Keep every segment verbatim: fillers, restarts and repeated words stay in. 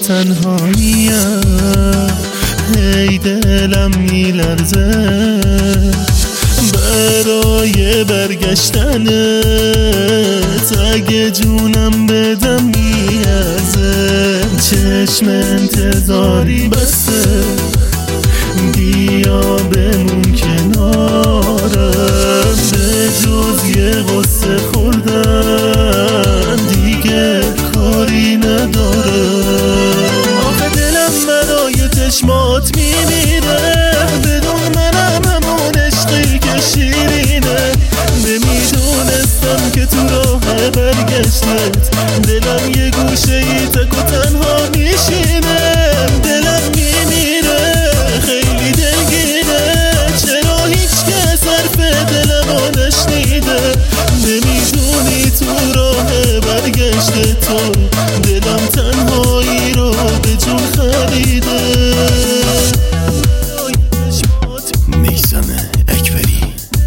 تنهاییم، هی دلم میلرزه برای برگشتنت، اگه جونم بدم میارزه. چشم انتظاری بسته، بیا بمون کنارم، به جز یه غصه خوردن دیگه کاری نداره. آخه دلم برای چشمات میمیره، بدون منم همون عشقی که شیرینه. نمیدونستم که تو راه برگشتت دلم یه گوشه ای تک و تنها میشینه. دلم میمیره خیلی دلگیره، چرا هیچ کس حرف دلمو نشنیده؟ نمیدونی تو راه برگشت تو دلم تنهایی رو به جون خریده. میثم اکبری.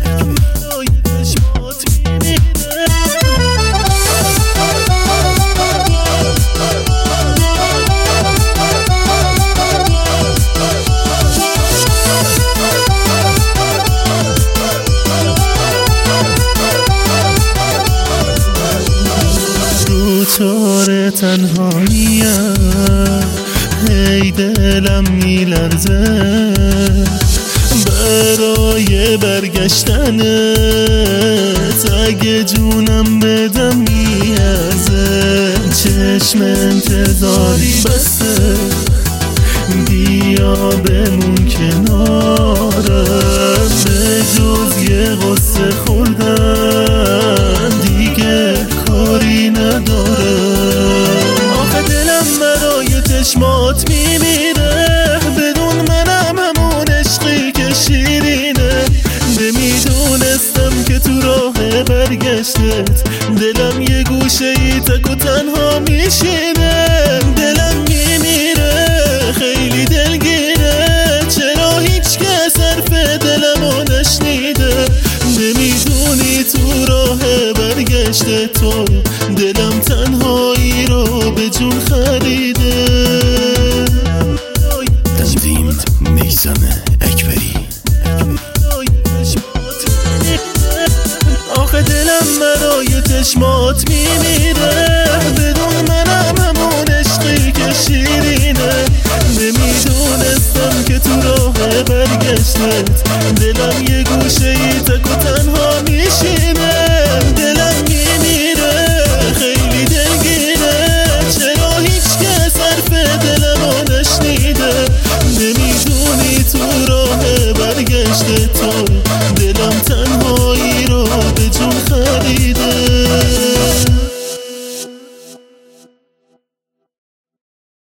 دوچار تنهاییم، هی دلم میلرزه برای برگشتنت، اگه جونم بدم میارزه. چشم انتظاری بسته، بیا بمون کنارم، به جز یه غصه خوردن دیگه کاری نداره. آخه دلم برای چشمات میمیره، بدون منم همون عشقی که شیرینه. نمیدونستم که تو راه برگشتت دلم یه گوشه ای تک و تنها میشینه. دلم میمیره خیلی دلگیره، چرا هیچ کس حرف دلمو نشنیده؟ نمیدونی تو راه برگشت تو دلم تنهایی رو به جون خریده. تنظیم میثم اکبری. آخه دلم برای چشمات میمیره، بدون منم همون عشقی که شیرینه. نمیدونستم که تو راه برگشتت دلم یه گوشه ای تک و تنها میشینه.